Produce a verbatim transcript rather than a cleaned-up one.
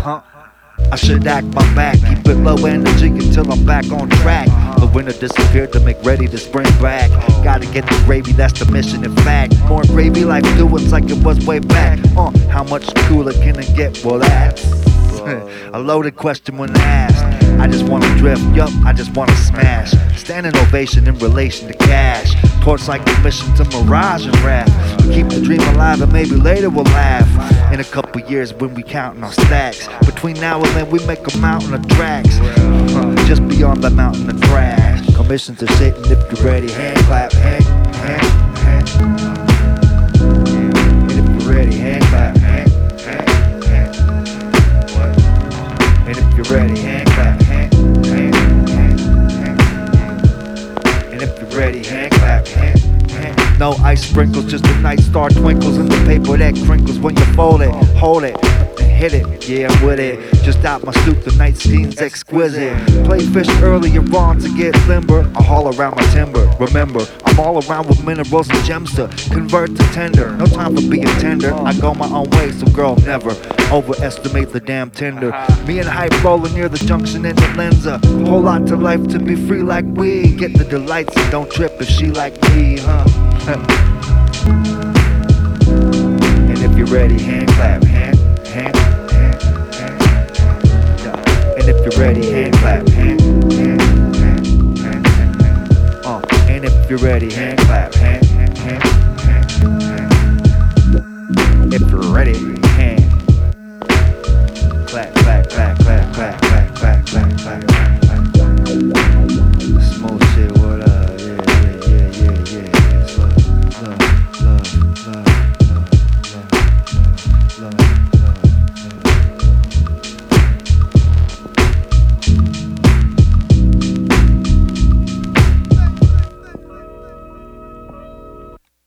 huh? I should act my back, keep it low energy until I'm back on track. The winter disappeared to make ready to spring back. Gotta get the gravy, that's the mission in fact. More gravy like doings like it was way back. Uh, how much cooler can it get? Well, that's a loaded question when asked. I just wanna drift, yup, I just wanna smash. Standing ovation in relation to cash. Torch like the mission to Mirage and Wrath. We keep the dream alive and maybe later we'll laugh. In a couple years when we counting our stacks. Between now and then we make a mountain of tracks. Uh, just beyond the mountain of trash. Commissions are sitting if you're ready. Hand clap, hand, hand, hand. And if you're ready, hand clap, hand, hand, hand. And if you're ready, hand clap, hand, hand, hand, hand. And if you're ready, hand clap, hand, hand. No ice sprinkles, just a night star twinkles in the paper that crinkles when you fold it, hold it, and hit it. Yeah, I'm with it. Just out my stoop, the night scene's exquisite. Play fish earlier on to get limber. I haul around my timber. Remember, I'm all around with minerals and gems to convert to tender. No time for being tender. I go my own way, so girl, never overestimate the damn tender. Me and Hype rolling near the junction in the Lenza. Whole lot to life to be free like we. Get the delights and don't trip if she like me, huh? And if you're ready, hand clap, hand, hand, hand, hand. And if you're ready, hand clap, hand, hand, hand, hand, hand. Uh, and if you're ready, hand clap, hand, hand, hand, hand, hand. If you're ready.